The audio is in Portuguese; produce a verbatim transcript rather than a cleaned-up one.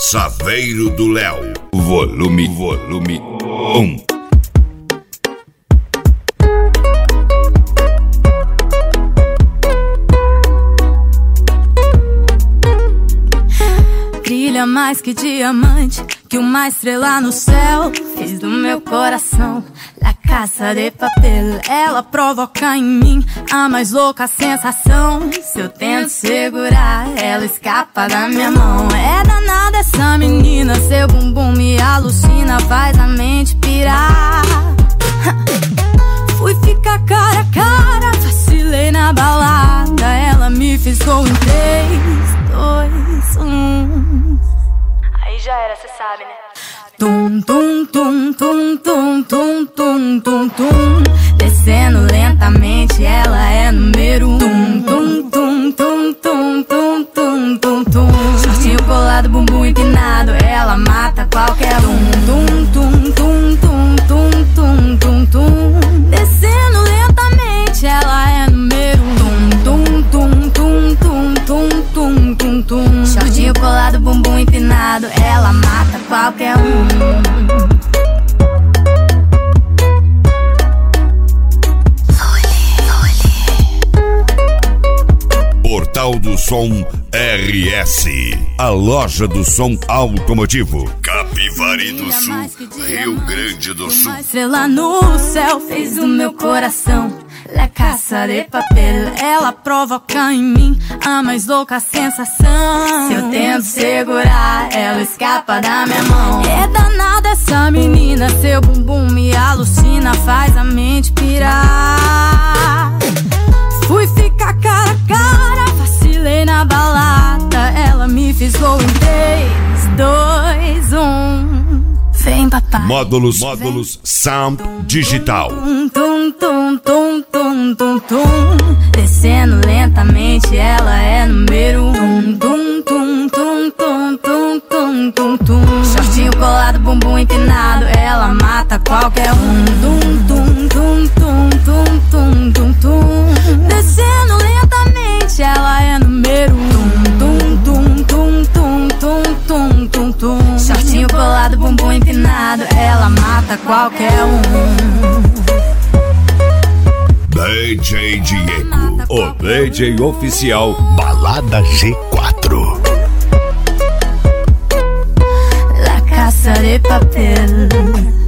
Saveiro do Léo. Volume, volume um. Brilha mais que diamante, que uma estrela no céu. Fez do meu coração La Casa de Papel. Ela provoca em mim a mais louca sensação. Se eu tento segurar, ela escapa da minha mão. É danada essa menina, seu bumbum me alucina, faz a mente pirar. Fui ficar cara a cara, vacilei na balada. Ela me fisgou em três, dois, um. Aí já era, cê sabe, né? Tum, tum, tum, tum, tum, tum, tum, tum, tum. Descendo lentamente, ela é número um. Tum, tum, tum, tum, tum, tum, tum, tum, tum. Shortinho colado, bumbum empinado, ela mata qualquer um. Tum, tum, tum, tum, tum, tum, tum, tum. Descendo lentamente, ela é número um. Tum, tum, tum, tum, tum, tum, tum, tum. Shortinho colado, bumbum empinado, ela mata qualquer um. Portal do Som R S, a loja do som automotivo. Capivari do Sul, Rio Grande do Sul. Uma estrela no céu fez o meu coração La Casa de Papel. Ela provoca em mim a mais louca sensação. Se eu tento segurar, ela escapa da minha mão. É danada essa menina, seu bumbum me alucina, faz a mente pirar. Fui ficar cara a cara, vacilei na balada. Ela me fisgou em três, dois, um. Vem, papai. Módulos, módulos, Sound Digital. Tum, tum, tum, tum, tum, tum, tum. Descendo lentamente, ela é número um. Tum, tum, tum, tum, tum, tum, tum, tum. Shortinho colado, bumbum empinado, ela mata qualquer um. Tum, tum, tum, tum, tum, tum, tum, tum. Descendo lentamente, ela é número um. Tum, tum, tum, tum, tum, tum, tum, tum. Shortinho colado, bumbum empinado, ela mata qualquer um. D J Diego, o D J oficial Balada G quatro. La Casa de Papel.